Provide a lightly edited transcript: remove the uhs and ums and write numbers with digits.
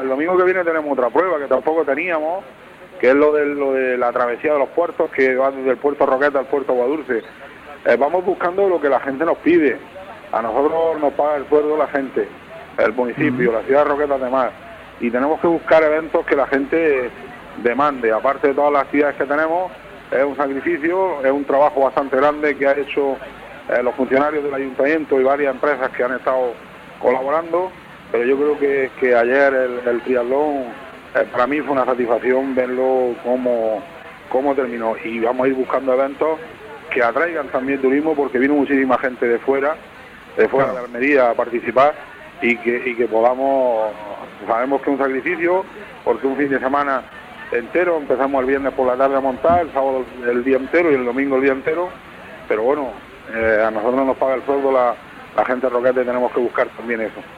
el domingo que viene tenemos otra prueba que tampoco teníamos, que es lo de la travesía de los puertos, que va desde el puerto Roqueta al puerto Aguadulce. Vamos buscando lo que la gente nos pide. A nosotros nos paga el sueldo la gente, el municipio, la ciudad de Roqueta además, y tenemos que buscar eventos que la gente demande. Aparte de todas las actividades que tenemos, es un sacrificio, es un trabajo bastante grande que ha hecho los funcionarios del ayuntamiento y varias empresas que han estado colaborando, pero yo creo que ayer el triatlón para mí fue una satisfacción verlo cómo terminó, y vamos a ir buscando eventos que atraigan también turismo, porque vino muchísima gente de fuera de Almería a participar, y que podamos, sabemos que es un sacrificio, porque un fin de semana entero, empezamos el viernes por la tarde a montar, el sábado el día entero y el domingo el día entero, pero bueno, a nosotros nos paga el sueldo la gente de Roqueta y tenemos que buscar también eso.